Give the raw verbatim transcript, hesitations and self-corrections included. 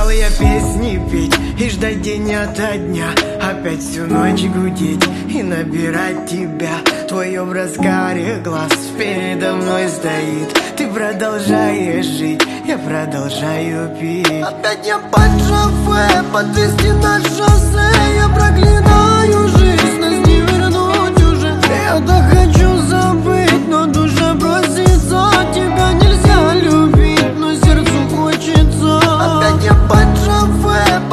Устал я песни петь и ждать день ото дня, опять всю ночь гудеть и набирать тебя. Твой образ карих глаз передо мной стоит. Ты продолжаешь жить, я продолжаю пить. Опять я под шофе, под вести на шоссе. Я проклинаю жизнь, нас не вернуть уже. Я так хочу